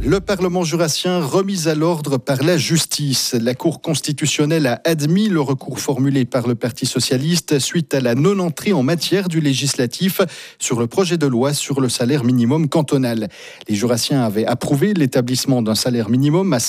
Le Parlement jurassien remis à l'ordre par la justice. La Cour constitutionnelle a admis le recours formulé par le Parti socialiste suite à la non-entrée en matière du législatif sur le projet de loi sur le salaire minimum cantonal. Les jurassiens avaient approuvé l'établissement d'un salaire minimum à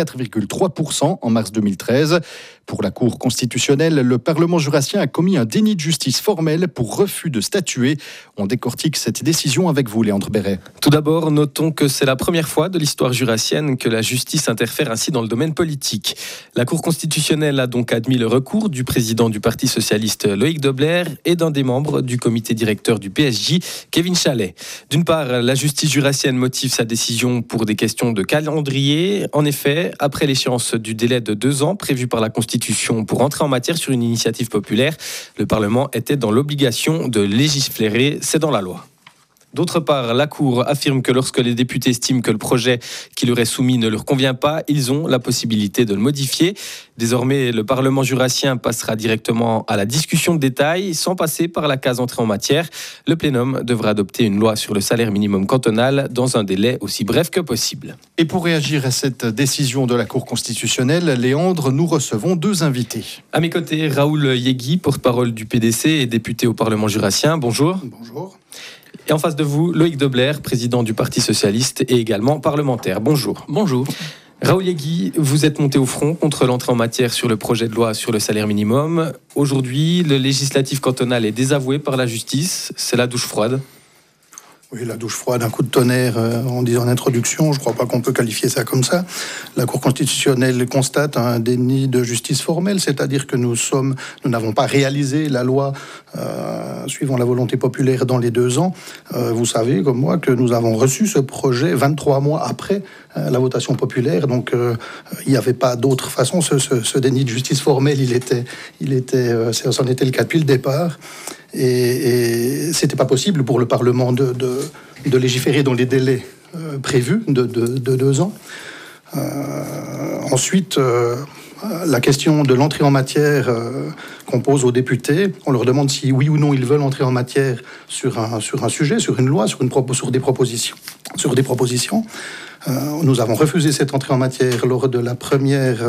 54,3% en mars 2013. Pour la Cour constitutionnelle, le Parlement jurassien a commis un déni de justice formel pour refus de statuer. On décortique cette décision avec vous, Léandre Béret. Tout d'abord, notons que c'est la première fois de l'histoire jurassienne que la justice interfère ainsi dans le domaine politique. La Cour constitutionnelle a donc admis le recours du président du Parti socialiste Loïc Dobler et d'un des membres du comité directeur du PSG, Kevin Chalet. D'une part, la justice jurassienne motive sa décision pour des questions de calendrier. En effet, après l'échéance du délai de 2 ans prévu par la Constitution pour entrer en matière sur une initiative populaire, le Parlement était dans l'obligation de légiférer, c'est dans la loi. D'autre part, la Cour affirme que lorsque les députés estiment que le projet qui leur est soumis ne leur convient pas, ils ont la possibilité de le modifier. Désormais, le Parlement jurassien passera directement à la discussion de détail sans passer par la case entrée en matière. Le plénum devra adopter une loi sur le salaire minimum cantonal dans un délai aussi bref que possible. Et pour réagir à cette décision de la Cour constitutionnelle, Léandre, nous recevons 2 invités. À mes côtés, Raoul Yegui, porte-parole du PDC et député au Parlement jurassien. Bonjour. Bonjour. Et en face de vous, Loïc Dobler, président du Parti socialiste et également parlementaire. Bonjour. Bonjour. Raoul Yegui, vous êtes monté au front contre l'entrée en matière sur le projet de loi sur le salaire minimum. Aujourd'hui, le législatif cantonal est désavoué par la justice. C'est la douche froide. Oui, la douche froide, un coup de tonnerre, on disait en introduction, je ne crois pas qu'on peut qualifier ça comme ça. La Cour constitutionnelle constate un déni de justice formelle, c'est-à-dire que nous n'avons pas réalisé la loi suivant la volonté populaire dans les 2 ans. Vous savez, comme moi, que nous avons reçu ce projet 23 mois après la votation populaire, donc il n'y avait pas d'autre façon. Ce déni de justice formelle, c'en était le cas depuis le départ. Et c'était pas possible pour le Parlement de légiférer dans les délais prévus de 2 ans. Ensuite, la question de l'entrée en matière qu'on pose aux députés, on leur demande si oui ou non ils veulent entrer en matière sur un sujet, sur une loi, sur des propositions. Nous avons refusé cette entrée en matière lors de la première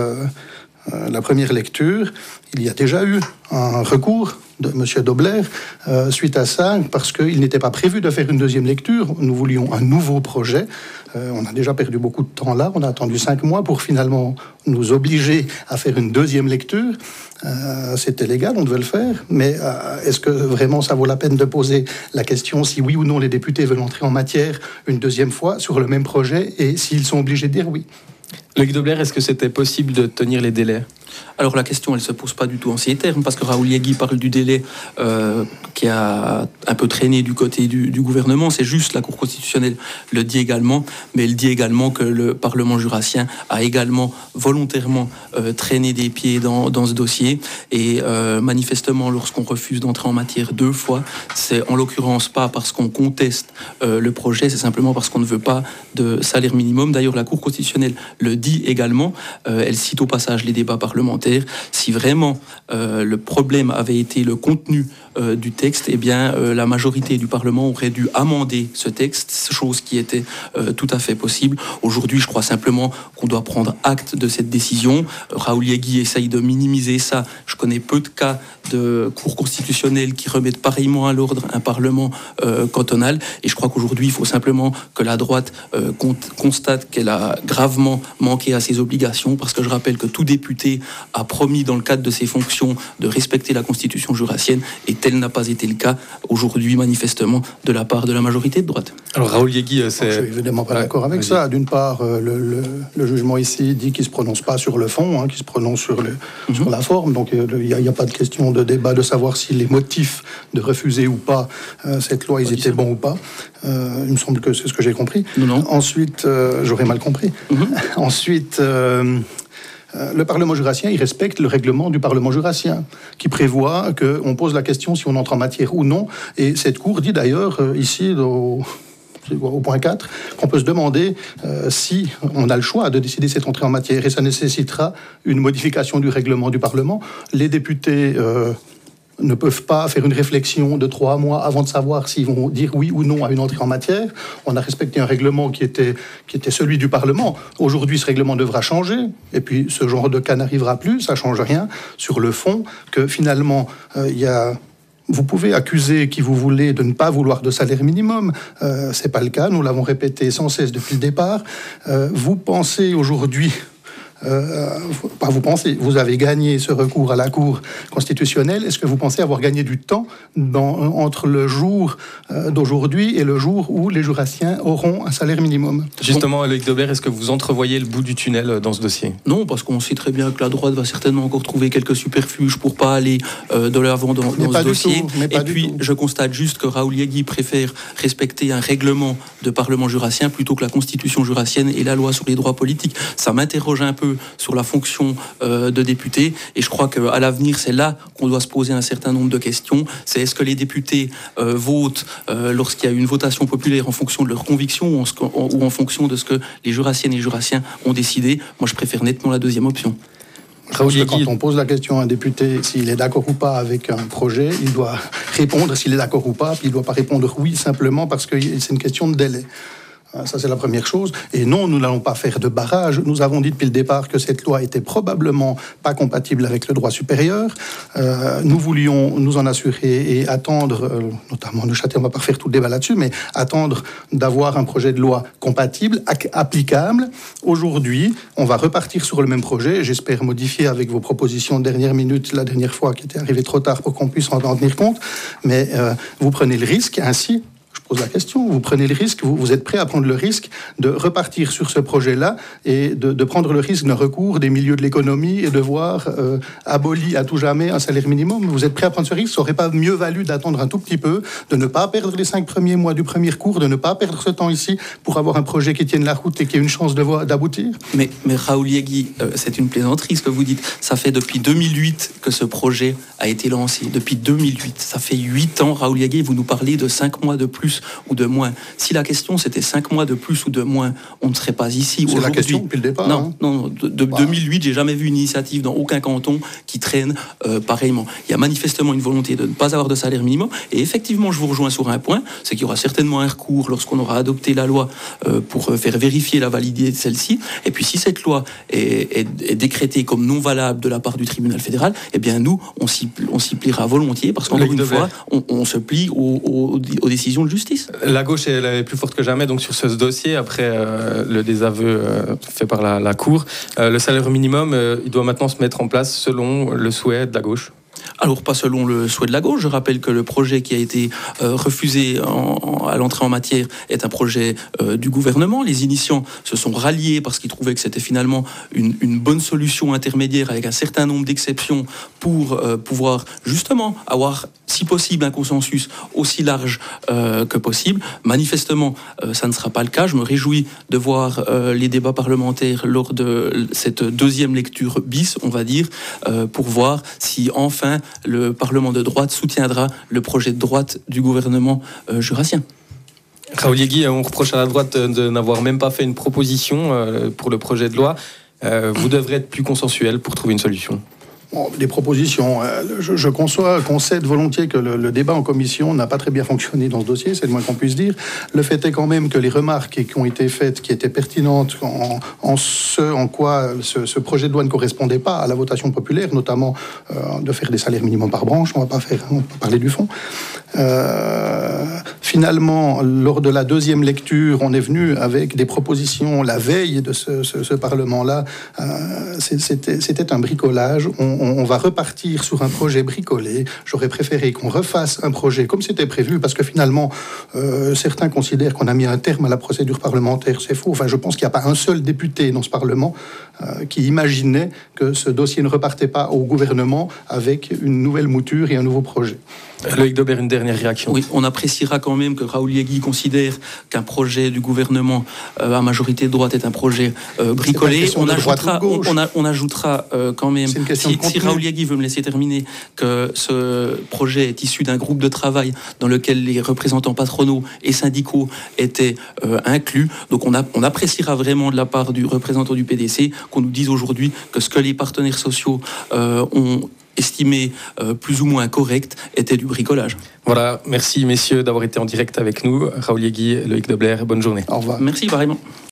lecture. Il y a déjà eu un recours de M. Dobler suite à ça, parce qu'il n'était pas prévu de faire une 2e lecture. Nous voulions un nouveau projet. On a déjà perdu beaucoup de temps là. On a attendu 5 mois pour finalement nous obliger à faire une 2e lecture. C'était légal, on devait le faire. Mais est-ce que vraiment ça vaut la peine de poser la question si oui ou non les députés veulent entrer en matière une 2e fois sur le même projet et s'ils sont obligés de dire oui? Loïc Dobler, est-ce que c'était possible de tenir les délais ? Alors la question, elle ne se pose pas du tout en ces termes, parce que Raoul Yegui parle du délai qui a un peu traîné du côté du gouvernement. C'est juste, la Cour constitutionnelle le dit également, mais elle dit également que le Parlement jurassien a également volontairement traîné des pieds dans ce dossier. Et manifestement, lorsqu'on refuse d'entrer en matière 2 fois, c'est en l'occurrence pas parce qu'on conteste le projet, c'est simplement parce qu'on ne veut pas de salaire minimum. D'ailleurs, la Cour constitutionnelle le dit également. Elle cite au passage les débats parlementaires. Si vraiment le problème avait été le contenu du texte, eh bien la majorité du Parlement aurait dû amender ce texte, chose qui était tout à fait possible. Aujourd'hui, je crois simplement qu'on doit prendre acte de cette décision. Raoul Yegui essaye de minimiser ça. Je connais peu de cas de cours constitutionnels qui remettent pareillement à l'ordre un Parlement cantonal. Et je crois qu'aujourd'hui, il faut simplement que la droite constate qu'elle a gravement manqué à ses obligations, parce que je rappelle que tout député a promis dans le cadre de ses fonctions de respecter la Constitution jurassienne, et tel n'a pas été le cas aujourd'hui manifestement de la part de la majorité de droite. Alors Raoul Yegui, je suis évidemment pas d'accord avec ça. D'une part, le jugement ici dit qu'il ne se prononce pas sur le fond, qu'il se prononce sur la forme, donc il n'y a pas de question de débat de savoir si les motifs de refuser ou pas cette loi, ils étaient bons ou pas. Il me semble que c'est ce que j'ai compris. Non. Ensuite, j'aurais mal compris. Ensuite... le Parlement jurassien, il respecte le règlement du Parlement jurassien, qui prévoit qu'on pose la question si on entre en matière ou non. Et cette Cour dit d'ailleurs, ici, au point 4, qu'on peut se demander si on a le choix de décider cette entrée en matière. Et ça nécessitera une modification du règlement du Parlement. Les députés ne peuvent pas faire une réflexion de 3 mois avant de savoir s'ils vont dire oui ou non à une entrée en matière. On a respecté un règlement qui était celui du Parlement. Aujourd'hui, ce règlement devra changer. Et puis, ce genre de cas n'arrivera plus. Ça ne change rien sur le fond que finalement, vous pouvez accuser qui vous voulez de ne pas vouloir de salaire minimum. C'est pas le cas. Nous l'avons répété sans cesse depuis le départ. Vous pensez aujourd'hui... vous avez gagné ce recours à la Cour constitutionnelle. Est-ce que vous pensez avoir gagné du temps entre le jour d'aujourd'hui et le jour où les jurassiens auront un salaire minimum? Justement, Loïc Dobler, est-ce que vous entrevoyez le bout du tunnel dans ce dossier? Non, parce qu'on sait très bien que la droite va certainement encore trouver quelques superfuges pour pas aller de l'avant dans ce dossier. Et puis, je constate juste que Raoul Yegui préfère respecter un règlement de Parlement jurassien plutôt que la Constitution jurassienne et la loi sur les droits politiques. Ça m'interroge un peu sur la fonction de député, et je crois qu'à l'avenir, c'est là qu'on doit se poser un certain nombre de questions. C'est est-ce que les députés votent lorsqu'il y a une votation populaire en fonction de leurs convictions ou en fonction de ce que les jurassiennes et les jurassiens ont décidé? Moi, je préfère nettement la deuxième option. Parce que quand on pose la question à un député s'il est d'accord ou pas avec un projet, il doit répondre s'il est d'accord ou pas, puis il ne doit pas répondre oui simplement parce que c'est une question de délai. Ça, c'est la première chose. Et non, nous n'allons pas faire de barrage. Nous avons dit depuis le départ que cette loi était probablement pas compatible avec le droit supérieur. Nous voulions nous en assurer et attendre, notamment Neuchâtel, on ne va pas faire tout le débat là-dessus, mais attendre d'avoir un projet de loi compatible, applicable. Aujourd'hui, on va repartir sur le même projet. J'espère modifier avec vos propositions de dernière minute, la dernière fois, qui était arrivé trop tard pour qu'on puisse en tenir compte. Mais vous prenez le risque ainsi. Je pose la question, vous prenez le risque, vous êtes prêt à prendre le risque de repartir sur ce projet-là et de prendre le risque d'un recours des milieux de l'économie et de voir aboli à tout jamais un salaire minimum? Vous êtes prêt à prendre ce risque? Ça n'aurait pas mieux valu d'attendre un tout petit peu, de ne pas perdre les 5 premiers mois du premier cours, de ne pas perdre ce temps ici pour avoir un projet qui tienne la route et qui ait une chance d'aboutir? Mais Raoul Yegui, c'est une plaisanterie ce que vous dites. Ça fait depuis 2008 que ce projet a été lancé. Depuis 2008. Ça fait 8 ans, Raoul Yegui, vous nous parlez de 5 mois de plus ou de moins. Si la question c'était 5 mois de plus ou de moins, on ne serait pas ici. C'est la question depuis le départ. Non, de 2008, j'ai jamais vu une initiative dans aucun canton qui traîne pareillement. Il y a manifestement une volonté de ne pas avoir de salaire minimum. Et effectivement, je vous rejoins sur un point, c'est qu'il y aura certainement un recours lorsqu'on aura adopté la loi pour faire vérifier la validité de celle-ci. Et puis si cette loi est décrétée comme non valable de la part du tribunal fédéral, eh bien nous, on s'y pliera volontiers parce qu'encore une fois, on se plie aux décisions de justice. La gauche elle est plus forte que jamais donc sur ce dossier après le désaveu fait par la Cour. Le salaire minimum, il doit maintenant se mettre en place selon le souhait de la gauche. Alors, pas selon le souhait de la gauche. Je rappelle que le projet qui a été refusé à l'entrée en matière est un projet du gouvernement. Les initiants se sont ralliés parce qu'ils trouvaient que c'était finalement une bonne solution intermédiaire avec un certain nombre d'exceptions pour pouvoir justement avoir, si possible, un consensus aussi large que possible. Manifestement, ça ne sera pas le cas. Je me réjouis de voir les débats parlementaires lors de cette deuxième lecture bis, on va dire, pour voir si enfin le Parlement de droite soutiendra le projet de droite du gouvernement jurassien. Raoul Yegui, on reproche à la droite de n'avoir même pas fait une proposition pour le projet de loi. Vous devrez être plus consensuel pour trouver une solution. Bon, des propositions. Je concède volontiers que le débat en commission n'a pas très bien fonctionné dans ce dossier, c'est le moins qu'on puisse dire. Le fait est quand même que les remarques qui ont été faites, qui étaient pertinentes en quoi ce projet de loi ne correspondait pas à la votation populaire, notamment de faire des salaires minimums par branche, on va pas parler du fond. Finalement, lors de la deuxième lecture, on est venu avec des propositions la veille de ce Parlement-là. C'était un bricolage. On va repartir sur un projet bricolé. J'aurais préféré qu'on refasse un projet comme c'était prévu, parce que finalement, certains considèrent qu'on a mis un terme à la procédure parlementaire. C'est faux. Enfin, je pense qu'il n'y a pas un seul député dans ce Parlement qui imaginait que ce dossier ne repartait pas au gouvernement avec une nouvelle mouture et un nouveau projet. Loïc Dobler, une dernière réaction. Oui, on appréciera quand même que Raoul Yegui considère qu'un projet du gouvernement à majorité de droite est un projet bricolé. On ajoutera quand même, si Raoul Yegui veut me laisser terminer, que ce projet est issu d'un groupe de travail dans lequel les représentants patronaux et syndicaux étaient inclus. Donc on appréciera vraiment de la part du représentant du PDC qu'on nous dise aujourd'hui que ce que les partenaires sociaux ont estimé plus ou moins correct était du bricolage. Voilà, merci messieurs d'avoir été en direct avec nous. Raoul Yegui, Loïc Dobler, bonne journée. Au revoir. Merci, pareillement.